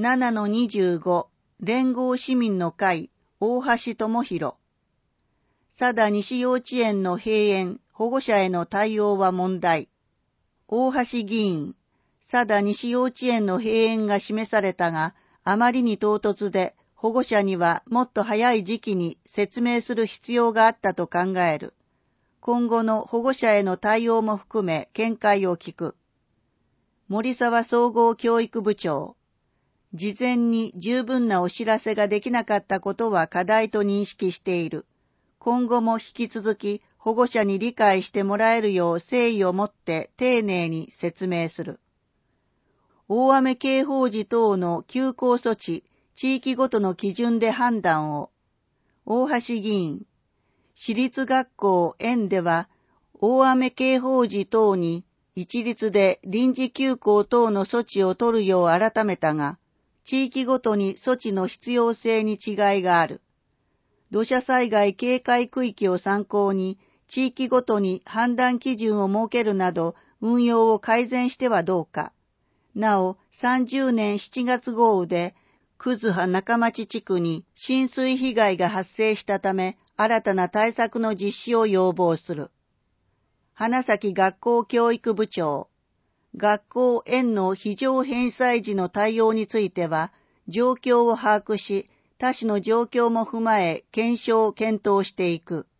7-25 連合市民の会大橋智博。佐田西幼稚園の閉園、保護者への対応は問題。大橋議員、佐田西幼稚園の閉園が示されたが、あまりに唐突で保護者にはもっと早い時期に説明する必要があったと考える。今後の保護者への対応も含め見解を聞く。森沢総合教育部長。事前に十分なお知らせができなかったことは課題と認識している。今後も引き続き保護者に理解してもらえるよう誠意を持って丁寧に説明する。大雨警報時等の休校措置、地域ごとの基準で判断を。大橋議員、私立学校園では大雨警報時等に一律で臨時休校等の措置を取るよう改めたが、地域ごとに措置の必要性に違いがある。土砂災害警戒区域を参考に地域ごとに判断基準を設けるなど運用を改善してはどうか。なお、30年7月豪雨で葛葉中町地区に浸水被害が発生したため新たな対策の実施を要望する。花咲学校教育部長。学校園の非常返済時の対応については、状況を把握し、他市の状況も踏まえ検証・検討していく。